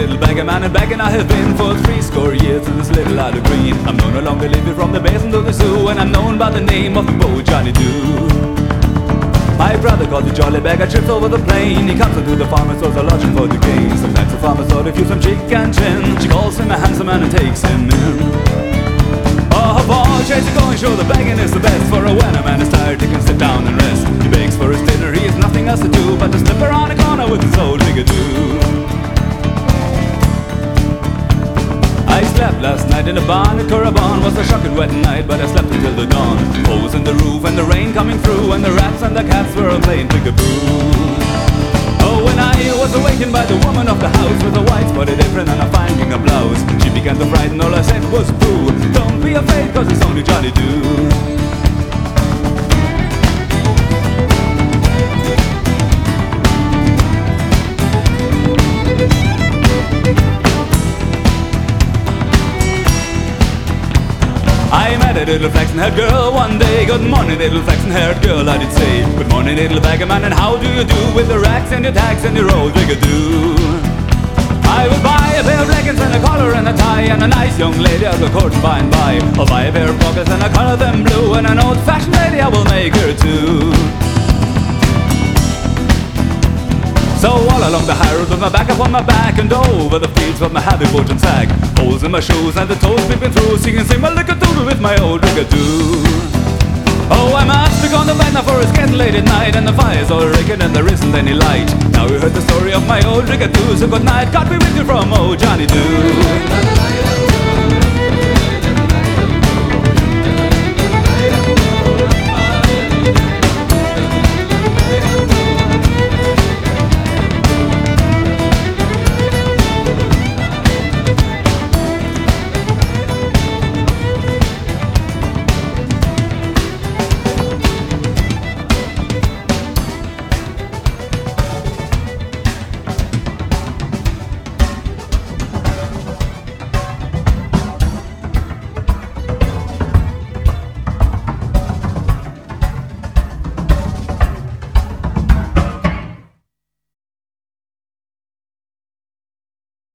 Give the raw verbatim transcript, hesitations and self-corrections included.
little beggar man, and begging I have been for three score years in this little isle of green. I'm known no longer living from the basin to the zoo, and I'm known by the name of the Bo Johnny Doo. My brother called the jolly beggar trips over the plain. He comes into the farmer's stores a lodging for the gain. Sometimes the farmer's daughter feels some cheek and chin. She calls him a handsome man and takes him in. Oh, boy, chase it going, sure the begging is the best. For when a man is tired he can sit down and rest. He begs for his dinner, he has nothing else to do but to slip around a corner with his old rigadoo. I slept last night in a barn at Currabon. Was a shocking wet night, but I slept until the dawn. Holes in the roof and the rain coming through, and the rats and the cats were all playing peekaboo. Oh, when I was awakened by the woman of the house, with a white spotted apron and a fine gingham blouse, she began to frighten, all I said was boo. Don't be afraid, cause it's only Johnny Doo. I met a little flaxen-haired girl one day. Good morning, little flaxen-haired girl, I did say. Good morning, little beggar man, and how do you do? With the racks and your tags and your old rigadoo. I will buy a pair of leggings and a collar and a tie, and a nice young lady I'll go courting by and by. I'll buy a pair of pockets and I'll color them blue, and an old-fashioned lady I will make her too. So all along the high road with my back up on my back, and over the fields with my heavy boot and sack. Holes in my shoes and the toes peeping through, singing sing my lick-a-doodle with my old rigadoo. Oh, I must be gone to bed now, for it's getting late at night, and the fire's all raking and there isn't any light. Now you heard the story of my old rigadoo, so good night, God be with you from old Johnny Doo.